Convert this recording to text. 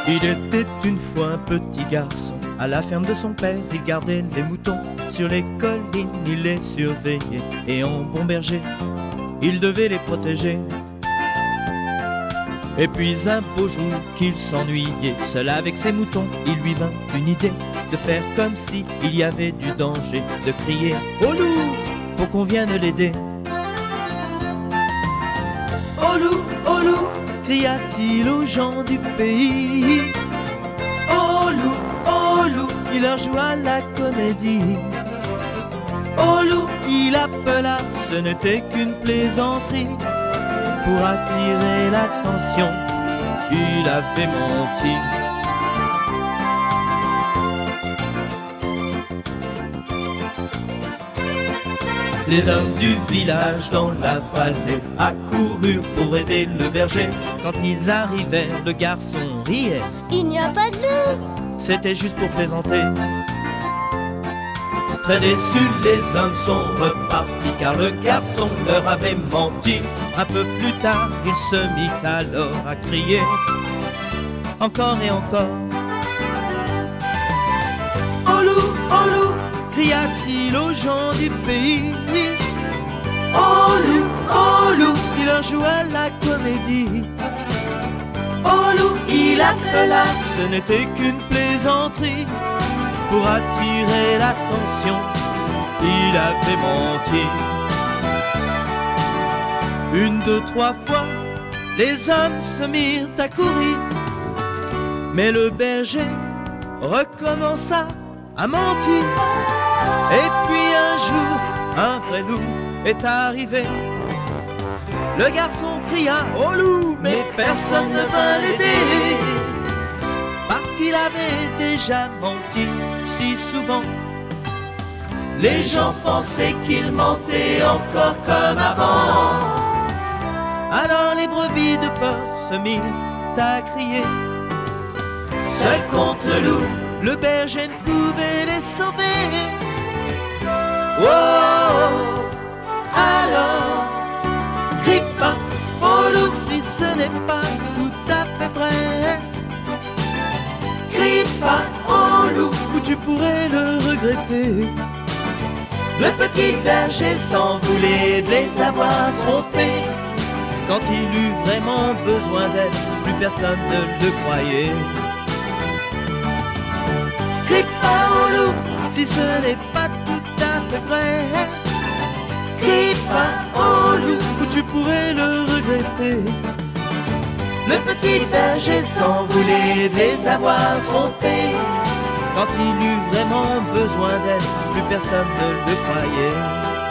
Il était une fois un petit garçon, à la ferme de son père, il gardait les moutons. Sur les collines, il les surveillait, et en bon berger, il devait les protéger. Et puis un beau jour qu'il s'ennuyait, seul avec ses moutons, il lui vint une idée de faire comme si il y avait du danger, de crier « Au loup !» pour qu'on vienne l'aider. « Au loup !» cria-t-il aux gens du pays. « Au loup !» il leur joua la comédie. « Au loup !» il appela, ce n'était qu'une plaisanterie. Pour attirer l'attention, il avait menti. Les hommes du village dans la vallée accoururent pour aider le berger. Quand ils arrivèrent, le garçon riait. Il n'y a pas de loup. C'était juste pour plaisanter. Très déçus, les hommes sont repartis, car le garçon leur avait menti. Un peu plus tard, il se mit alors à crier, encore et encore. « Au loup !» cria-t-il aux gens du pays. « Au loup !» il leur joua la comédie. « Au loup !» il appela, ce n'était qu'une plaisanterie. Pour attirer l'attention, il avait menti. Une, deux, trois fois, les hommes se mirent à courir. Mais le berger recommença à mentir. Et puis un jour, un vrai loup est arrivé. Le garçon cria « Au loup !» mais personne ne vint l'aider. Parce qu'il avait déjà menti si souvent, les gens pensaient qu'il mentait encore comme avant. Alors les brebis de peur se mirent à crier. Seul contre le loup, le berger ne pouvait les sauver. Oh, alors, crie pas au loup si ce n'est pas tout à fait vrai. Crie pas au loup ou tu pourrais le regretter. Le petit berger s'en voulait de les avoir trompés. Quand il eut vraiment besoin d'aide, plus personne ne le croyait. Crie pas au loup si ce n'est pas tout à fait vrai. Crie pas au loup ou tu pourrais le regretter. Le petit berger s'en voulait de les avoir trompés. Quand il eut vraiment besoin d'aide, plus personne ne le croyait.